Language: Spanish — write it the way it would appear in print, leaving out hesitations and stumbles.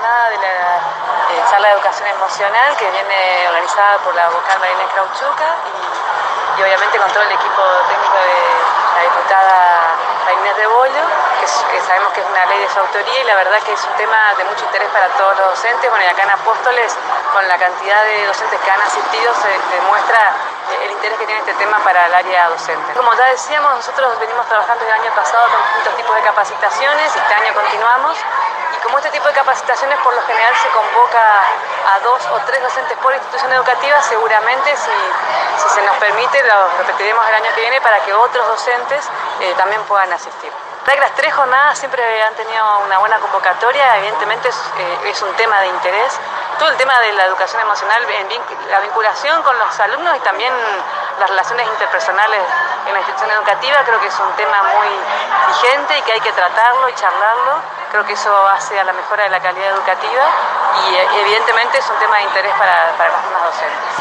jornada de la charla de educación emocional que viene organizada por la vocal Marina Krauchuca y obviamente con todo el equipo técnico de la diputada Inés de Bollo, que sabemos que es una ley de su autoría y la verdad que es un tema de mucho interés para todos los docentes. Bueno, y acá en Apóstoles, con la cantidad de docentes que han asistido, se demuestra el interés que tiene este tema para el área docente. Como ya decíamos, nosotros venimos trabajando desde el año pasado con distintos tipos de capacitaciones y este año continuamos. Y como este tipo de capacitaciones por lo general se convoca a 2 o 3 docentes por institución educativa, seguramente si se nos permite lo repetiremos el año que viene para que otros docentes también puedan asistir. La verdad que las 3 jornadas siempre han tenido una buena convocatoria, evidentemente es un tema de interés. Todo el tema de la educación emocional, la vinculación con los alumnos y también las relaciones interpersonales en la institución educativa, creo que es un tema muy vigente y que hay que tratarlo y charlarlo. Creo que eso hace a la mejora de la calidad educativa y evidentemente es un tema de interés para las mismas docentes.